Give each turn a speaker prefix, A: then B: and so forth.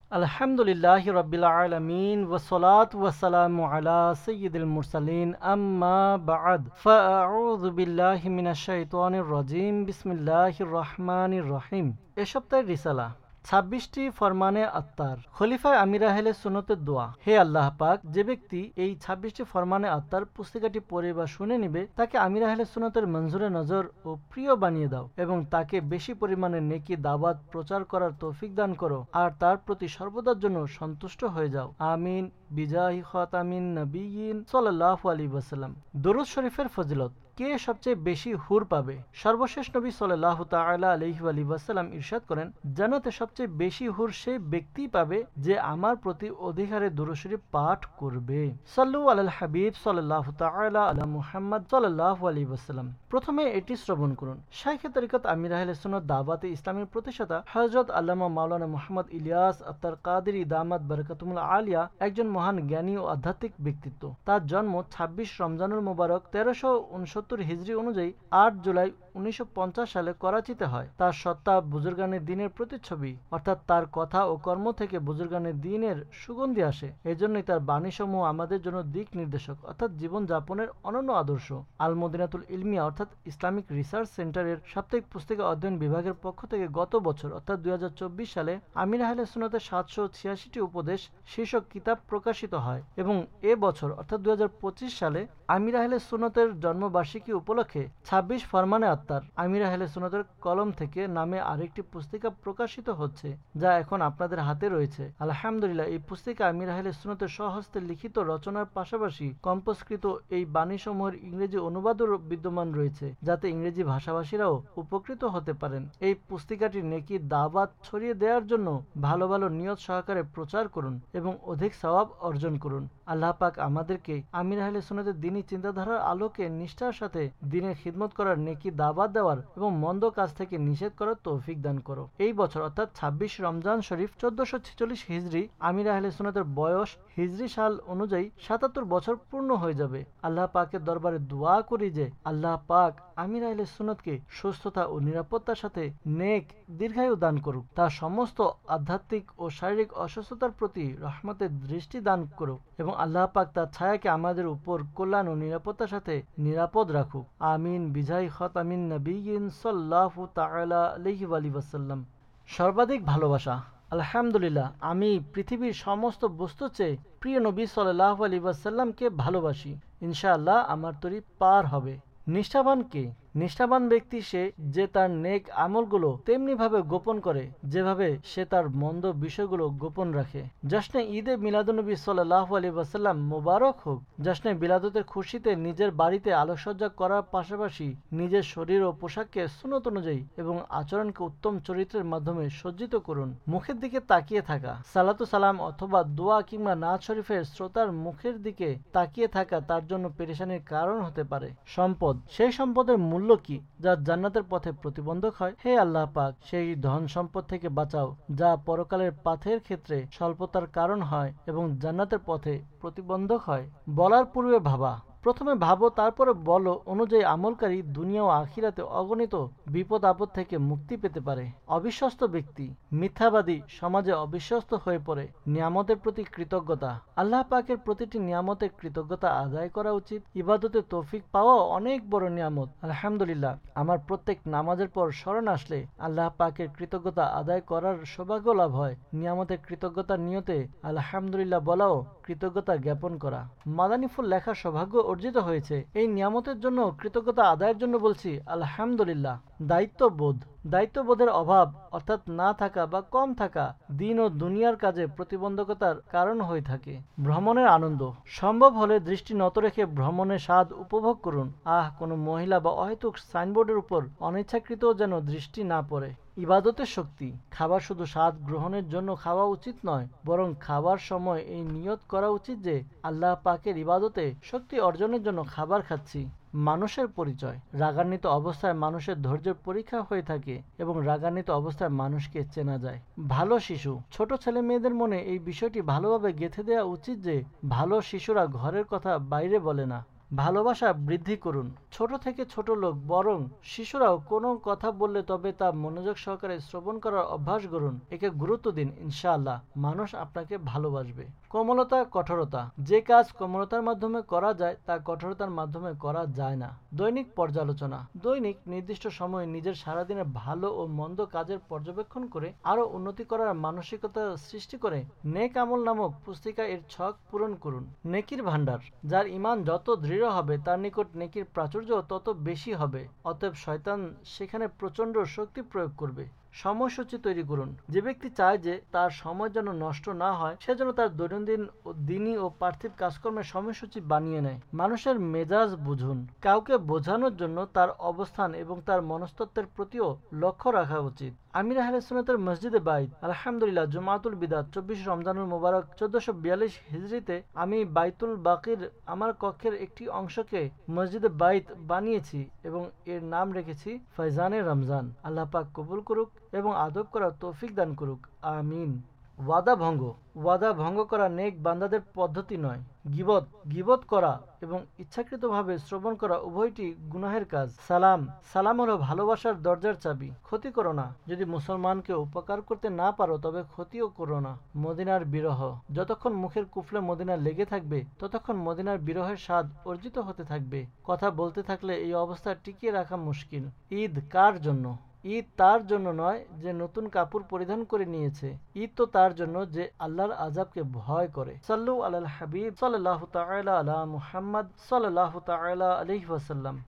A: আলহামদুলিল্লাহি রাব্বিল আলামিন ওয়াসসালাতু ওয়াসসালামু আলা সাইয়্যিদিল মুরসালিন আম্মা বা'দ ফাআউযু বিল্লাহি মিনাশ শাইতানির রাজীম বিসমিল্লাহির রহমানির রহিম। এ সপ্তাহের রিসালা 26টি ফরমানে আত্মার খলিফা আমির আহলে সুন্নতের দোয়া। হে আল্লাহ পাক, যে ব্যক্তি এই 26টি ফরমানে আত্মার পুস্তিকাটি পড়ে বা শুনে নিবে তাকে আমির আহলে সুন্নতের মঞ্জুরে নজর ও প্রিয় বানিয়ে দাও এবং তাকে বেশি পরিমাণে নেকি দাওয়াত প্রচার করার তৌফিক দান করো আর তার প্রতি সর্বদার জন্য সন্তুষ্ট হয়ে যাও। আমিন বিজাহি খাতামিন নবিয়িন সাল্লাল্লাহু আলাইহি ওয়াসাল্লাম। দরুদ শরীফের ফজিলত। কে সবচেয়ে বেশি হুর পাবে? সর্বশেষ নবী সাল্লাল্লাহু তাআলা আলাইহি ওয়াসাল্লাম ইরশাদ করেন, জান্নাতে সবচেয়ে বেশি হুর সেই ব্যক্তি পাবে যে আমার প্রতি অধিকারে দুরূদ শরীফ পাঠ করবে। সাল্লু আলাল হাবিব সাল্লাল্লাহু তাআলা আলা মুহাম্মদ সাল্লাল্লাহু আলাইহি ওয়াসাল্লাম। প্রথমে এটি শ্রবণ করুন। শাইখে তরিকত আমির আহলে সুন্নাত দাওয়াতে ইসলামের প্রতিষ্ঠাতা হযরত আল্লামা মাওলানা মুহাম্মদ ইলিয়াস আত্তার কাদেরী দামাত বারাকাতুহুল আলিয়া একজন মহান জ্ঞানী ও আধ্যাত্মিক ব্যক্তিত্ব। তার জন্ম 26 রমজানুল মুবারক 1369 হিজরি অনুযায়ী 8 জুলাই 1950 সালে করাচিতে হয়। তার সত্তা বুজুর্গানের দ্বীনের প্রতিচ্ছবি, অর্থাৎ তার কথা ও কর্ম থেকে বুজুর্গানের দ্বীনের সুগন্ধি আসে। এজন্যই তার বাণীসমূহ আমাদের জন্য দিক নির্দেশক, অর্থাৎ জীবন যাপনের অনন্য আদর্শ। আল মদিনাতুল ইলমিয়া অর্থাৎ ইসলামিক রিসার্চ সেন্টারের সাপ্তাহিক পুস্তিকা অধ্যয়ন বিভাগের পক্ষ থেকে গত বছর অর্থাৎ 2024 সালে আমির আহলে সুন্নাতের 786টি উপদেশ শীর্ষক কিতাব প্রকাশিত হয় এবং এ বছর অর্থাৎ 2025 সালে আমির আহলে সুন্নাতের জন্মবার্ষিকী উপলক্ষে 26 ফরমানে আত্মার আমির আহলে সুন্নাতের কলম থেকে নামে আরেকটি পুস্তিকা প্রকাশিত হচ্ছে, যা এখন আপনাদের হাতে রয়েছে। আলহামদুলিল্লাহ, এই পুস্তিকা আমির আহলে সুন্নাতের স্বহস্তে লিখিত রচনার পাশাপাশি কম্পোজকৃত এই বাণীসমূহের ইংরেজি অনুবাদও বিদ্যমান রয়েছে, যাতে ইংরেজি ভাষাভাষীরাও উপকৃত হতে পারেন। এই পুস্তিকাটি নেকি দাওয়াত ছড়িয়ে দেওয়ার জন্য ভালো ভালো নিয়ত সহকারে প্রচার করুন এবং অধিক সওয়াব অর্জন করুন। আল্লাহ পাক আমাদেরকে আমির আহলে সুন্নাতের দ্বীনী চিন্তাধারার আলোকে নিষ্ঠার সাথে দ্বীনের খিদমত করার, নেকি দাওয়াত দেওয়ার এবং মন্দ কাজ থেকে নিষেধ করার তৌফিক দান করো। এই বছর অর্থাৎ 26 রমজান শরীফ 1446 হিজরি আমির আহলে সুন্নাতের বয়স হিজরি সাল অনুযায়ী 77 বছর পূর্ণ হয়ে যাবে। আল্লাহ পাকের দরবারে দোয়া করি যে আল্লাহ পাক আমির আহলে সুন্নাতকে সুস্থতা ও নিরাপত্তার সাথে নেক দীর্ঘায়ু দান করুক। তার সমস্ত আধ্যাত্মিক ও শারীরিক অসুস্থতার প্রতি রহমতের দৃষ্টি দান করুক এবং আল্লাহ পাক তার ছায়াকে আমাদের উপর কল্যাণ ও নিরাপত্তার সাথে নিরাপদ রাখুক। আমিন বিজাহি খাতামিন নবিয়িন সাল্লাল্লাহু তাআলা আলাইহি ওয়াসাল্লাম। সর্বাধিক ভালোবাসা। আলহামদুলিল্লাহ, আমি পৃথিবীর সমস্ত বস্তুর চেয়ে প্রিয় নবী সাল্লাল্লাহু আলাইহি ওয়াসাল্লামকে ভালোবাসি। ইনশাআল্লাহ আমার তরি পার হবে। নিষ্ঠাবান কে? নিষ্ঠাবান ব্যক্তি সে যে তার নেক আমলগুলো তেমনি ভাবে গোপন করে যেভাবে সে তার মন্দ বিষয়গুলো গোপন রাখে। জশ্নে ঈদে মিলাদুন্নবী সাল্লাল্লাহু আলাইহি ওয়াসাল্লাম মোবারক হোক। জশ্নে বিলাদতের খুশিতে নিজের বাড়িতে আলোকসজ্জা করার পাশাপাশি নিজের শরীর ও পোশাককে সুন্নত অনুযায়ী এবং আচরণকে উত্তম চরিত্রের মাধ্যমে সজ্জিত করুন। মুখের দিকে তাকিয়ে থাকা, সালাতু সালাম অথবা দোয়া কিংবা নাত শরীফের শ্রোতার মুখের দিকে তাকিয়ে থাকা তার জন্য পেরেশানির কারণ হতে পারে। সম্পদ। সেই সম্পদের মূল্য কি যা জান্নাতের পথে প্রতিবন্ধক হয়? হে আল্লাহ পাক, সেই ধন সম্পদ থেকে বাঁচাও যা পরকালের পাথের ক্ষেত্রে স্বল্পতার কারণ হয় এবং জান্নাতের পথে প্রতিবন্ধক হয়। বলার পূর্বে ভাবা। প্রথমে ভাবো তারপরে বলো অনুযায়ী আমলকারী দুনিয়া ও আখিরাতে অগণিত বিপদ আপদ থেকে মুক্তি পেতে পারে। অবিশ্বস্ত ব্যক্তি। মিথ্যাবাদী সমাজে অবিশ্বস্ত হয়ে পড়ে। নিয়ামতের প্রতি কৃতজ্ঞতা। আল্লাহ পাকের প্রতিটি নিয়ামতের কৃতজ্ঞতা আদায় করা উচিত। ইবাদতে তৌফিক পাওয়া অনেক বড় নিয়ামত। আলহামদুলিল্লাহ, আমার প্রত্যেক নামাজের পর স্মরণ আসলে আল্লাহ পাকের কৃতজ্ঞতা আদায় করার সৌভাগ্য লাভ হয়। নিয়ামতের কৃতজ্ঞতার নিয়তে আলহামদুলিল্লাহ বলাও কৃতজ্ঞতা জ্ঞাপন করা। মাদানী ফুল লেখার সৌভাগ্য অর্জিত হয়েছে। এই নিয়ামতের জন্য কৃতজ্ঞতা আদায়ের জন্য বলছি আলহামদুলিল্লাহ। দায়িত্ববোধ। দায়িত্ববোধের অভাব অর্থাৎ না থাকা বা কম থাকা দিন ও দুনিয়ার কাজে প্রতিবন্ধকতার কারণ হয়ে থাকে। ভ্রমণের আনন্দ। সম্ভব হলে দৃষ্টি নত রেখে ভ্রমণের স্বাদ উপভোগ করুন। কোনো মহিলা বা অহেতুক সাইনবোর্ডের উপর অনিচ্ছাকৃত যেন দৃষ্টি না পড়ে। ইবাদতের শক্তি। খাবার শুধু স্বাদ গ্রহণের জন্য খাওয়া উচিত নয়, বরং খাবার সময় এই নিয়ত করা উচিত যে আল্লাহ পাকের ইবাদতে শক্তি অর্জনের জন্য খাবার খাচ্ছি। মানুষের পরিচয়। রাগান্বিত অবস্থায় মানুষের ধৈর্যের পরীক্ষা হয়ে থাকে এবং রাগান্বিত অবস্থায় মানুষকে চেনা যায়। ভালো শিশু। ছোট ছেলে মেয়েদের মনে এই বিষয়টি ভালোভাবে গেঁথে দেওয়া উচিত যে ভালো শিশুরা ঘরের কথা বাইরে বলে না। ভালোবাসা বৃদ্ধি করুন। ছোট থেকে ছোট লোক বরং শিশুরাও কোনো কথা বললে তবে তা মনোযোগ সহকারে শ্রবণ করার অভ্যাস গড়ুন। একে গুরুত্ব দিন, ইনশাআল্লাহ মানুষ আপনাকে ভালোবাসবে। কোমলতা, কঠোরতা। যে কাজ কোমলতার মাধ্যমে করা যায় তা কঠোরতার মাধ্যমে করা যায় না। দৈনিক পর্যালোচনা। দৈনিক নির্দিষ্ট সময়ে নিজের সারাদিনের ভালো ও মন্দ কাজের পর্যবেক্ষণ করে আরও উন্নতি করার মানসিকতা সৃষ্টি করে নেক আমল নামক পুস্তিকা এর ছক পূরণ করুন। নেকির ভাণ্ডার। যার ঈমান যত দৃঢ় হবে তার নিকট নেকির প্রাচুর্য তত বেশি হবে, অতএব শয়তান সেখানে প্রচণ্ড শক্তি প্রয়োগ করবে। সময়সূচি তৈরি করুন। যে ব্যক্তি চায় যে তার সময় যেন নষ্ট না হয় সেজন্য তার দৈনন্দিন দিনী ও পার্থিব কাজকর্মের সময়সূচি বানিয়ে নেয়। মানুষের মেজাজ বুঝুন। কাউকে বোঝানোর জন্য তার অবস্থান এবং তার মনস্তত্ত্বের প্রতিও লক্ষ্য রাখা উচিত। আমির আহলে সুন্নাতের মসজিদে বাইত, আলহামদুলিল্লাহ, জুমাতুল বিদাত 24 রমজানুল মোবারক 1442 হিজরিতে আমি বাইতুল বাকির আমার কক্ষের একটি অংশকে মসজিদে বাইত বানিয়েছি এবং এর নাম রেখেছি ফয়জানে রমজান। আল্লাহ পাক কবুল করুক এবং আদব করার তৌফিক দান করুক, আমিন। ওয়াদা ভঙ্গ। ওয়াদা ভঙ্গ করা নেক বান্দাদের পদ্ধতি নয়। গীবত। গীবত করা এবং ইচ্ছাকৃতভাবে শ্রবণ করা উভয়টি গুনাহের কাজ। সালাম। সালাম হলো ভালোবাসার দরজার চাবি। ক্ষতি করো না। যদি মুসলমানকে উপকার করতে না পারো তবে ক্ষতিও করো না। মদিনার বিরহ। যতক্ষণ মুখের কুফলে মদিনা লেগে থাকবে ততক্ষণ মদিনার বিরহের স্বাদ অর্জিত হতে থাকবে। কথা বলতে থাকলে এই অবস্থা টিকিয়ে রাখা মুশকিল। ঈদ কার জন্য? ঈদ তার জন্য নয় যে নতুন কাপড় পরিধান করে নিয়েছে। ঈদ তো তার জন্য যে আল্লাহর আযাবকে ভয় করে। সাল্লু আলাল হাবিব সাল্লাল্লাহু তাআলা আলা মুহাম্মদ সাল্লাল্লাহু তাআলা আলাইহি ওয়াসাল্লাম।